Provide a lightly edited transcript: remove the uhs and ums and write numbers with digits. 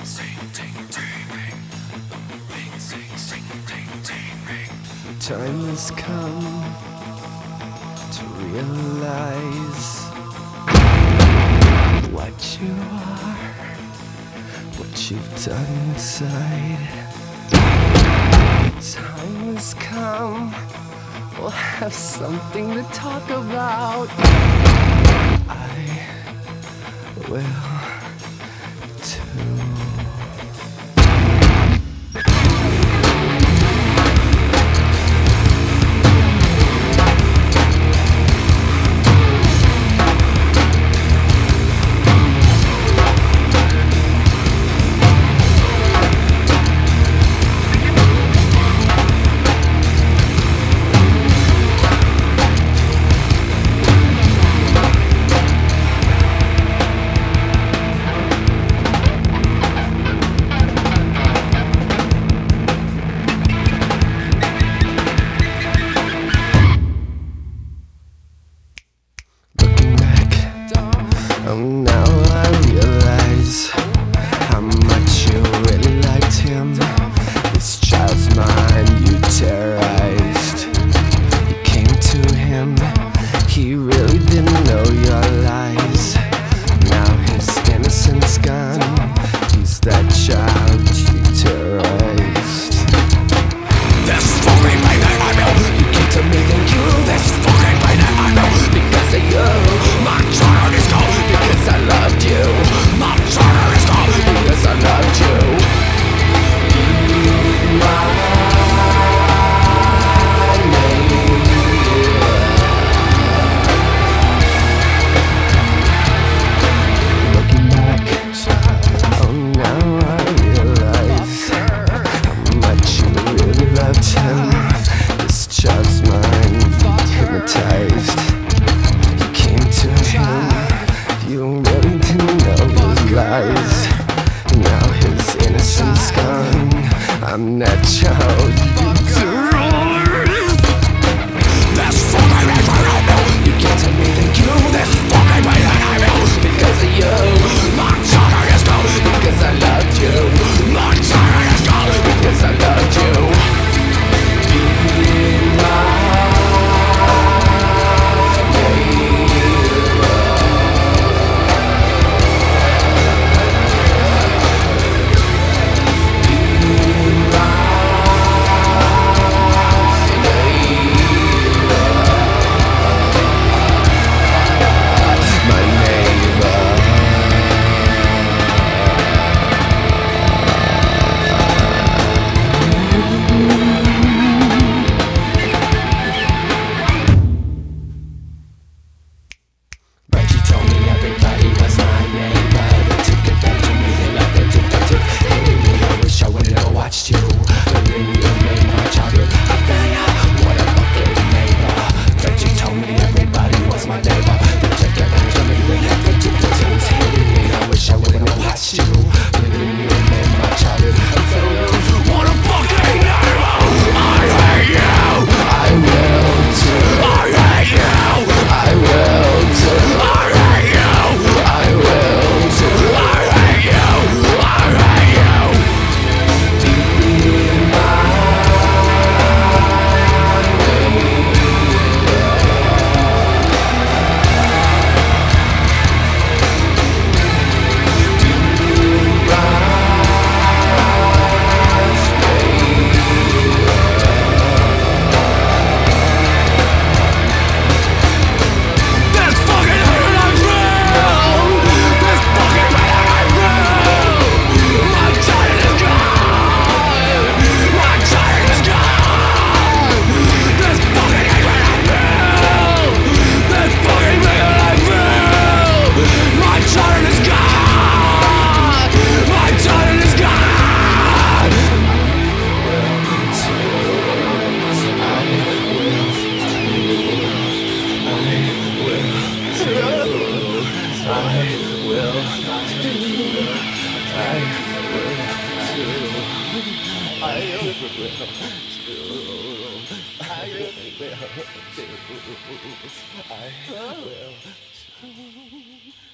Time has come to realize what you are, what you've done inside. Time has come, we'll have something to talk about. I will too. Now I realize how much you really liked him. This child's mind you terrorized. You came to him, he really didn't know your lies. Now his innocence gone, he's that child you terrorized. This fucking pain that I know, you came to me than you. This fucking pain that I know, because of you. My child is gone. Because I loved you, my child is gone. Because I loved you. Looking back, oh now I realize how much you really loved him. This child's mind hypnotized. You came to him, you really didn't know his lies. Now his innocence gone. I'm that child you terrorized. That's fucking right where I know. You came to me, thank you. That's fucking right that I know. Because of you, my child is gone. Because I loved you. My child is gone. Because I loved you. I will.